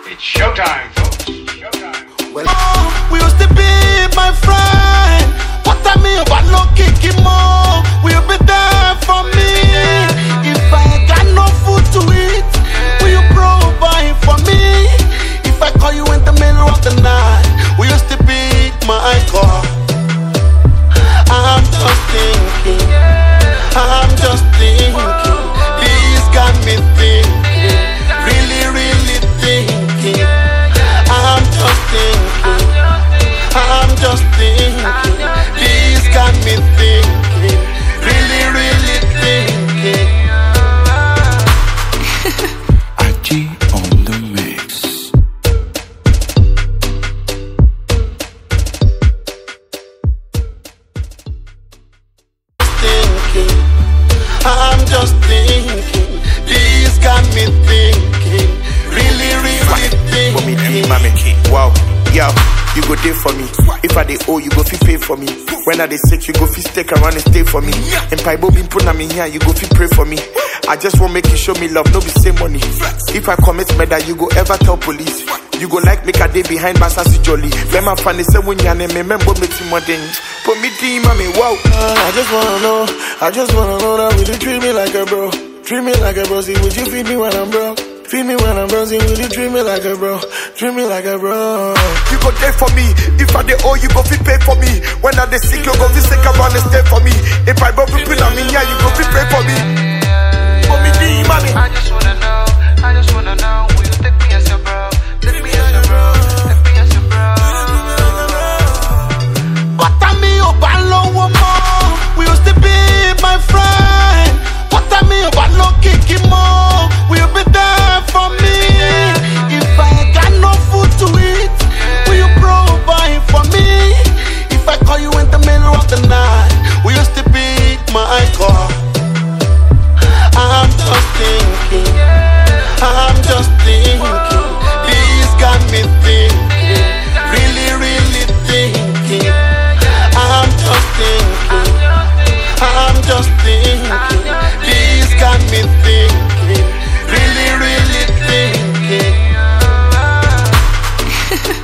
It's showtime, folks. Showtime. Well, we used to be my friend. What I mean about no kicking more? Will you be there for me? If I ain't got no food to eat, will you provide for me? If I call you in the middle of the night, we used to be my call. I'm just thinking, I'm just thinking. This got me thinking, really, really thinking. I'm just thinking, I'm just thinking. This got me thinking, really, really thinking. Aji on the mix. Thinking, I'm just thinking. This got me thinking, really, really thinking. Wow, yo, you go there for me. If I dey owe, you go fit pay for me. When I dey sick, you go fit stick around and stay for me. And Paibo been put me here, you go fit pray for me. I just want make you show me love, no be say money. If I commit murder, you go ever tell police. You go like make a day behind my sassy jolly. Let my funny say when you name remember me to my thing. Put me team, mommy, wow. I just wanna know that will you treat me like a bro? Treat me like a bro, see would you feed me when I'm broke? Feed me when I'm broke, see will you treat me like a bro? Treat me like a bro. You go there for me. If I dey owe, you go fit pay for me. When I dey sick, you go fit stick around and stay for me. If I bump people on me, yeah, you go fit pray for me. Put me team, mommy. I just wanna know, will you take me as your bro? Take me as your bro, take me as your bro. What I mean about no more? We used to be my friend. What I mean about no kicking more? Will you be there for me? If I ain't got no food to eat, will you provide for me? If I call you in the middle of the night, we used to be my call. I'm just thinking, I'm just thinking. This got me thinking, really, really thinking. I'm just thinking, I'm just thinking. This got me thinking, really, really thinking.